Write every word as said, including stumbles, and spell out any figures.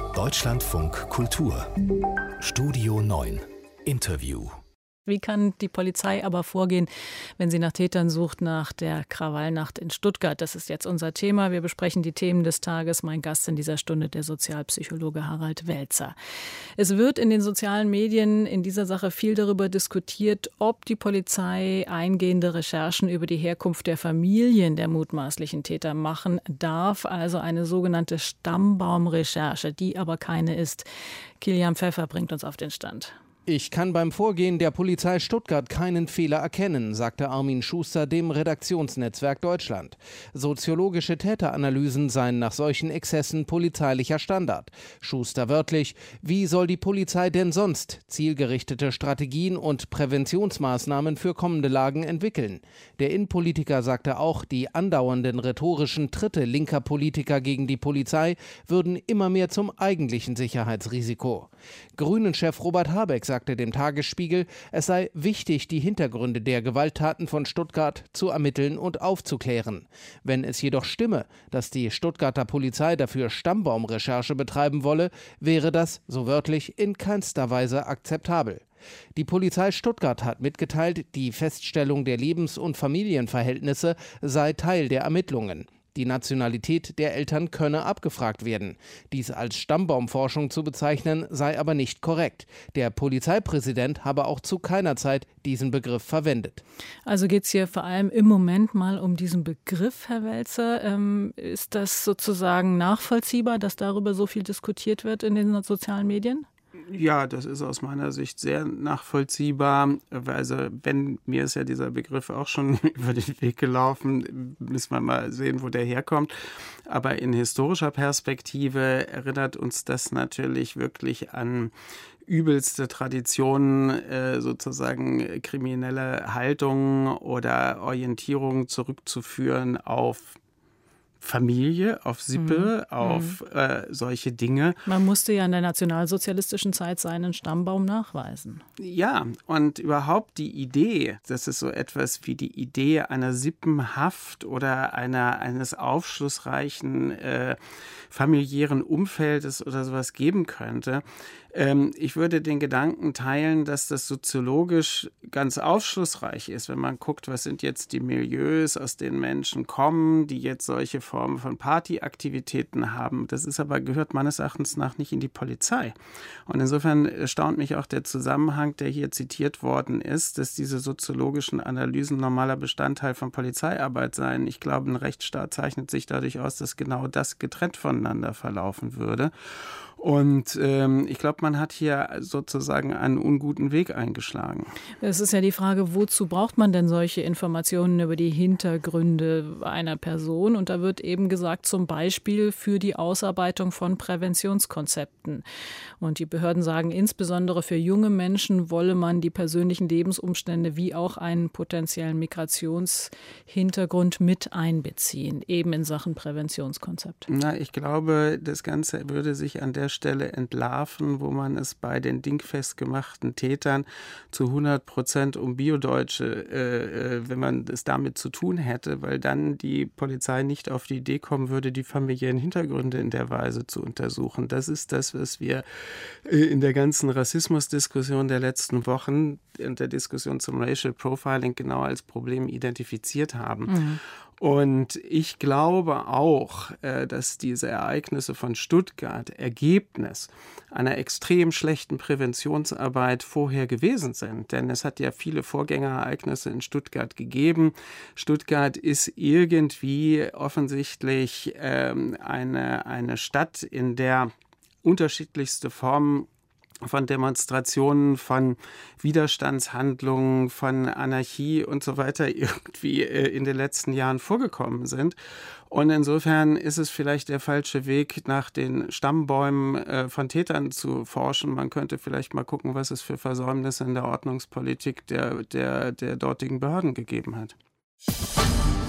Deutschlandfunk Kultur Studio neun Interview. Wie kann die Polizei aber vorgehen, wenn sie nach Tätern sucht nach der Krawallnacht in Stuttgart? Das ist jetzt unser Thema. Wir besprechen die Themen des Tages. Mein Gast in dieser Stunde, der Sozialpsychologe Harald Welzer. Es wird in den sozialen Medien in dieser Sache viel darüber diskutiert, ob die Polizei eingehende Recherchen über die Herkunft der Familien der mutmaßlichen Täter machen darf. Also eine sogenannte Stammbaumrecherche, die aber keine ist. Kilian Pfeffer bringt uns auf den Stand. Ich kann beim Vorgehen der Polizei Stuttgart keinen Fehler erkennen, sagte Armin Schuster dem Redaktionsnetzwerk Deutschland. Soziologische Täteranalysen seien nach solchen Exzessen polizeilicher Standard. Schuster wörtlich: Wie soll die Polizei denn sonst zielgerichtete Strategien und Präventionsmaßnahmen für kommende Lagen entwickeln? Der Innenpolitiker sagte auch, die andauernden rhetorischen Tritte linker Politiker gegen die Polizei würden immer mehr zum eigentlichen Sicherheitsrisiko. Grünen-Chef Robert Habeck sagte dem Tagesspiegel, es sei wichtig, die Hintergründe der Gewalttaten von Stuttgart zu ermitteln und aufzuklären. Wenn es jedoch stimme, dass die Stuttgarter Polizei dafür Stammbaumrecherche betreiben wolle, wäre das, so wörtlich, in keinster Weise akzeptabel. Die Polizei Stuttgart hat mitgeteilt, die Feststellung der Lebens- und Familienverhältnisse sei Teil der Ermittlungen. Die Nationalität der Eltern könne abgefragt werden. Dies als Stammbaumforschung zu bezeichnen, sei aber nicht korrekt. Der Polizeipräsident habe auch zu keiner Zeit diesen Begriff verwendet. Also geht es hier vor allem im Moment mal um diesen Begriff, Herr Welzer. Ähm, ist das sozusagen nachvollziehbar, dass darüber so viel diskutiert wird in den sozialen Medien? Ja, das ist aus meiner Sicht sehr nachvollziehbar. Also wenn mir ist ja dieser Begriff auch schon über den Weg gelaufen, müssen wir mal sehen, wo der herkommt. Aber in historischer Perspektive erinnert uns das natürlich wirklich an übelste Traditionen, äh, sozusagen kriminelle Haltungen oder Orientierung zurückzuführen auf Familie, auf Sippe, mhm. auf äh, solche Dinge. Man musste ja in der nationalsozialistischen Zeit seinen Stammbaum nachweisen. Ja, und überhaupt die Idee, dass es so etwas wie die Idee einer Sippenhaft oder einer, eines aufschlussreichen äh, familiären Umfeldes oder sowas geben könnte. Ähm, ich würde den Gedanken teilen, dass das soziologisch ganz aufschlussreich ist, wenn man guckt, was sind jetzt die Milieus, aus denen Menschen kommen, die jetzt solche Formen von Partyaktivitäten haben. Das ist aber, gehört meines Erachtens nach nicht in die Polizei. Und insofern erstaunt mich auch der Zusammenhang, der hier zitiert worden ist, dass diese soziologischen Analysen normaler Bestandteil von Polizeiarbeit seien. Ich glaube, ein Rechtsstaat zeichnet sich dadurch aus, dass genau das getrennt voneinander verlaufen würde. Und ähm, ich glaube, man hat hier sozusagen einen unguten Weg eingeschlagen. Es ist ja die Frage, wozu braucht man denn solche Informationen über die Hintergründe einer Person? Und da wird eben gesagt, zum Beispiel für die Ausarbeitung von Präventionskonzepten. Und die Behörden sagen, insbesondere für junge Menschen wolle man die persönlichen Lebensumstände wie auch einen potenziellen Migrationshintergrund mit einbeziehen, eben in Sachen Präventionskonzept. Na, ich glaube, das Ganze würde sich an der Stelle entlarven, wo man es bei den dingfest gemachten Tätern zu hundert Prozent um Biodeutsche, äh, wenn man es damit zu tun hätte, weil dann die Polizei nicht auf die Idee kommen würde, die familiären Hintergründe in der Weise zu untersuchen. Das ist das, was wir äh, in der ganzen Rassismusdiskussion der letzten Wochen, in der Diskussion zum Racial Profiling genau als Problem identifiziert haben. Mhm. Und ich glaube auch, dass diese Ereignisse von Stuttgart Ergebnis einer extrem schlechten Präventionsarbeit vorher gewesen sind. Denn es hat ja viele Vorgängerereignisse in Stuttgart gegeben. Stuttgart ist irgendwie offensichtlich eine, eine Stadt, in der unterschiedlichste Formen von Demonstrationen, von Widerstandshandlungen, von Anarchie und so weiter irgendwie in den letzten Jahren vorgekommen sind. Und insofern ist es vielleicht der falsche Weg, nach den Stammbäumen von Tätern zu forschen. Man könnte vielleicht mal gucken, was es für Versäumnisse in der Ordnungspolitik der, der, der dortigen Behörden gegeben hat.